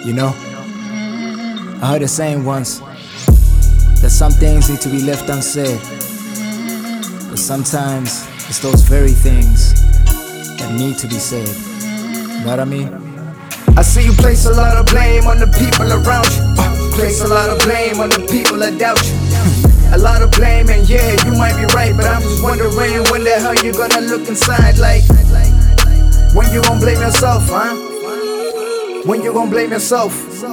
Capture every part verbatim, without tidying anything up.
You know, I heard a saying once that some things need to be left unsaid, but sometimes it's those very things that need to be said. You know what I mean? I see you place a lot of blame on the people around you. uh, Place a lot of blame on the people that doubt you. A lot of blame, and yeah, you might be right, but I'm just wondering when the hell you gonna look inside. Like, when you gon' blame yourself, huh? When you gon' blame yourself?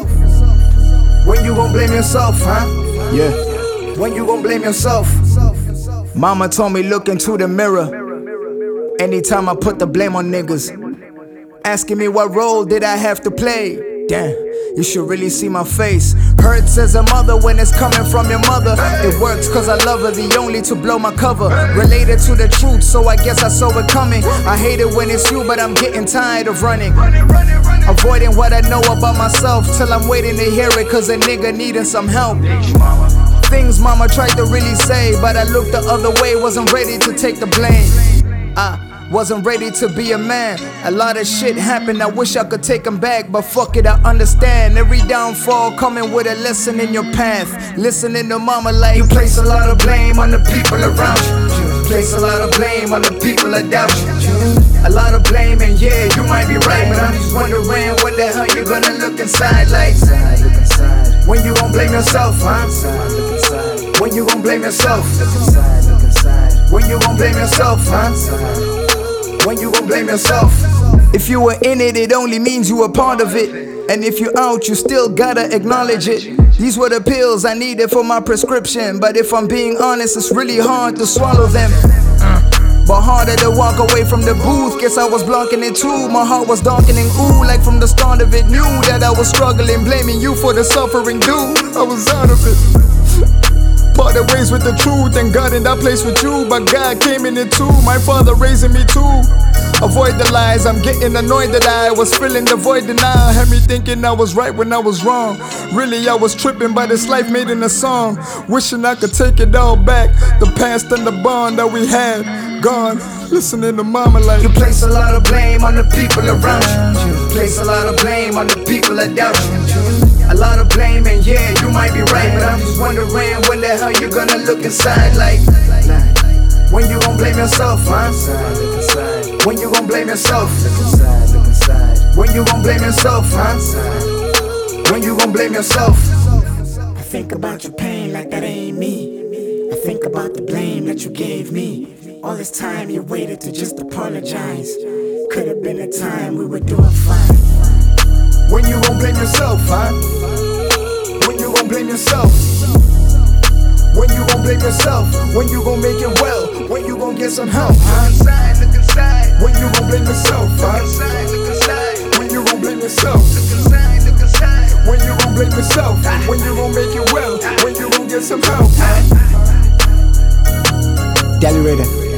When you gon' blame yourself, huh? Yeah. When you gon' blame yourself? Mama told me look into the mirror anytime I put the blame on niggas, asking me what role did I have to play. Damn, you should really see my face. Hurts as a mother when it's coming from your mother. It works cause I love her, the only to blow my cover. Related to the truth, so I guess I saw it coming. I hate it when it's you, but I'm getting tired of running, avoiding what I know about myself till I'm waiting to hear it, cause a nigga needing some help. Things mama tried to really say, but I looked the other way, wasn't ready to take the blame. I wasn't ready to be a man. A lot of shit happened, I wish I could take them back, but fuck it, I understand. Every downfall coming with a lesson in your path. Listening to mama like, you place a lot of blame on the people around you. You place a lot of blame on the people that doubt you. A lot of blame, and yeah, you might be right, but I'm just wondering when the hell you gonna look inside. Like, when you gon' blame yourself, huh? When you gon' blame yourself? When you gon' blame yourself, huh? When you gon' blame yourself? If you were in it, it only means you were part of it. And if you're out, you still gotta acknowledge it. These were the pills I needed for my prescription, but if I'm being honest, it's really hard to swallow them. But harder to walk away from the booth. Guess I was blocking it too. My heart was darkening, ooh, like from the start of it. Knew that I was struggling, blaming you for the suffering, dude. I was out of it. Parted ways with the truth and God in that place with you, but God came in it too. My father raising me too. Avoid the lies, I'm getting annoyed that I was filling the void denial. Had me thinking I was right when I was wrong. Really I was tripping by this life made in a song. Wishing I could take it all back. The past and the bond that we had gone. Listening to mama like, you place a lot of blame on the people around you. You place a lot of blame on the people that doubt you. A lot of blame, and yeah, you might be right, but I'm just wondering when the hell you gonna look inside. Like, when you gon' blame yourself, huh? When you gon' blame yourself? When you gon' blame yourself, huh? When you gon' blame yourself? I think about your pain like that ain't me. I think about the blame that you gave me. All this time you waited to just apologize. Could've been a time we were doing fine. When you gon' blame yourself, huh? When you gon' blame yourself? When you gon' blame yourself? When you gon' make it well? When you gon' get some help, huh? When you gon' blame yourself, huh? When you gon' blame yourself? When you gon' blame yourself? When you gon' make it well? When you gon' get some help, huh? Deli Raider.